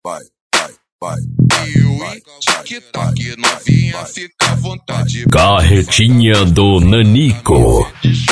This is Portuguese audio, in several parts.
vai. Tic-tac, novinha, fica à vontade. Carretinha do Nanico.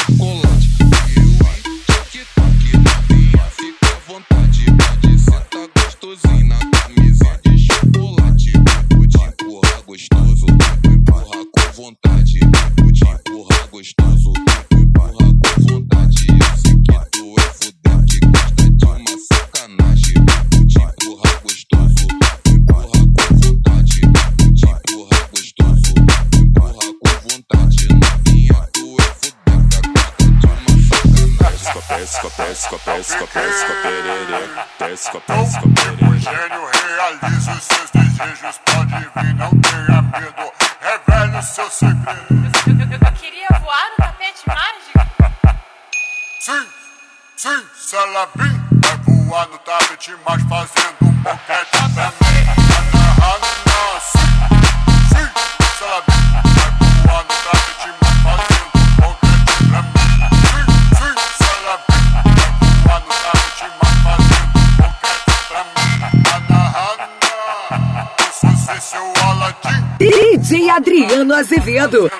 Tic-tac, novinha, fica à vontade. Pode sentar gostosinho na camisa de chocolate. Pode empurrar gostoso, empurrar com vontade. Pode empurrar gostoso, empurrar com vontade. Eu sei que tu é fuder, que gosta de uma sacanagem. Pode empurrar gostoso, empurrar com vontade. Pode empurrar gostoso, empurrar com vontade. Novinha, tu é fuder, que gosta de uma sacanagem. Pesca, perereca, pesca, perereca. Gênio, realize os seus desejos, pode vir, não tenha medo, revele o seu segredo. Eu queria voar no tapete mágico. Sim, se ela vir, vai voar no tapete, mas fazendo um boquete pra mim. Agarrando na sim, se ela vir, vai voar no tapete, mas fazendo um boquete pra mim. Sim, se ela vir, vai voar no tapete, mas fazendo um boquete pra mim. Agarrando na, eu sou seu Aladim. DJ Adriano Azevedo.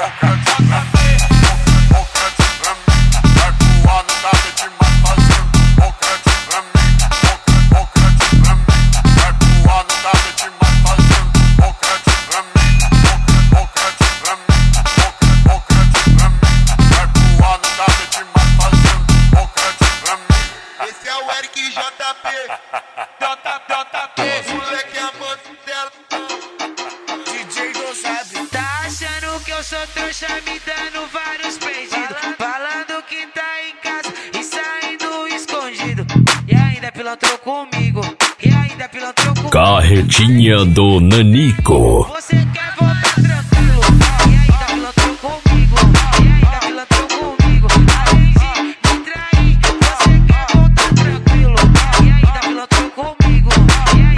Esse é o Eric JP, moleque amante dela. DJ Dosado. Tá achando que eu sou trouxa, me dando vários perdidos, falando que tá em casa e saindo escondido. E ainda pilantrou comigo, Carretinha do Nanico. Você quer voltar tranquilo, e ainda pilantrou comigo, além de me trair, você quer voltar tranquilo, e ainda pilantrou comigo, além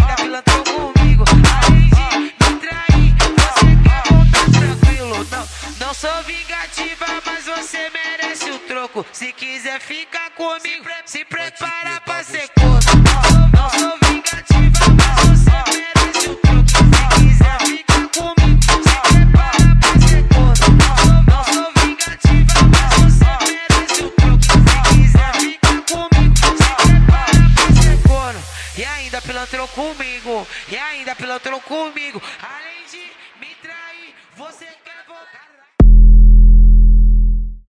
de me trair, você quer voltar tranquilo. Não sou vingativa, mas você merece o troco. Se quiser ficar comigo, se prepara pra ser corno. Não sou vingativa, mas você merece o troco. Se quiser ficar comigo, se prepara pra ser corno. Não sou vingativa, mas você merece o troco. Se quiser ficar comigo, se prepara pra ser corno. E ainda pilantrou comigo,